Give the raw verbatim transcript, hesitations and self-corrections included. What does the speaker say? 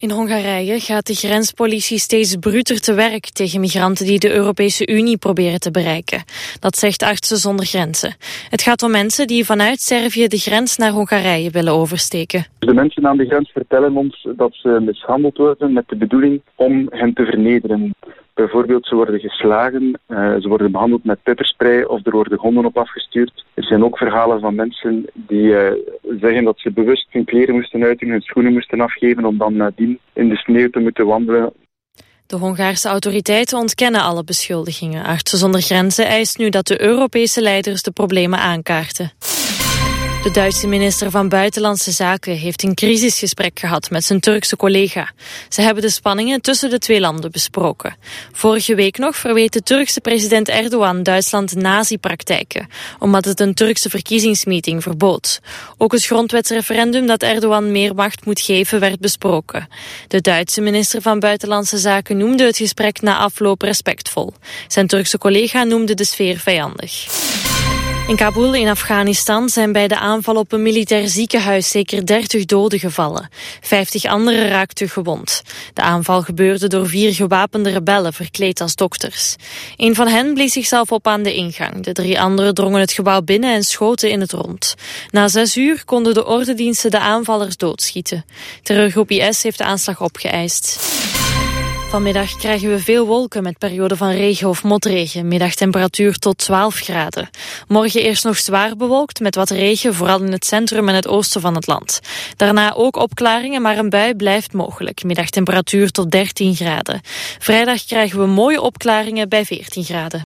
In Hongarije gaat de grenspolitie steeds bruter te werk tegen migranten die de Europese Unie proberen te bereiken. Dat zegt Artsen zonder Grenzen. Het gaat om mensen die vanuit Servië de grens naar Hongarije willen oversteken. De mensen aan de grens vertellen ons dat ze mishandeld worden met de bedoeling om hen te vernederen. Bijvoorbeeld, ze worden geslagen, uh, ze worden behandeld met pepperspray of er worden honden op afgestuurd. Er zijn ook verhalen van mensen die uh, zeggen dat ze bewust hun kleren moesten uitdoen, hun schoenen moesten afgeven om dan nadien in de sneeuw te moeten wandelen. De Hongaarse autoriteiten ontkennen alle beschuldigingen. Artsen zonder Grenzen eist nu dat de Europese leiders de problemen aankaarten. De Duitse minister van Buitenlandse Zaken heeft een crisisgesprek gehad met zijn Turkse collega. Ze hebben de spanningen tussen de twee landen besproken. Vorige week nog verweet de Turkse president Erdogan Duitsland nazi-praktijken, omdat het een Turkse verkiezingsmeeting verbood. Ook het grondwetsreferendum dat Erdogan meer macht moet geven werd besproken. De Duitse minister van Buitenlandse Zaken noemde het gesprek na afloop respectvol. Zijn Turkse collega noemde de sfeer vijandig. In Kabul in Afghanistan zijn bij de aanval op een militair ziekenhuis zeker dertig doden gevallen. vijftig anderen raakten gewond. De aanval gebeurde door vier gewapende rebellen verkleed als dokters. Een van hen blies zichzelf op aan de ingang. De drie anderen drongen het gebouw binnen en schoten in het rond. Na zes uur konden de ordediensten de aanvallers doodschieten. Terreurgroep I S heeft de aanslag opgeëist. Vanmiddag krijgen we veel wolken met perioden van regen of motregen. Middagtemperatuur tot twaalf graden. Morgen eerst nog zwaar bewolkt met wat regen, vooral in het centrum en het oosten van het land. Daarna ook opklaringen, maar een bui blijft mogelijk. Middagtemperatuur tot dertien graden. Vrijdag krijgen we mooie opklaringen bij veertien graden.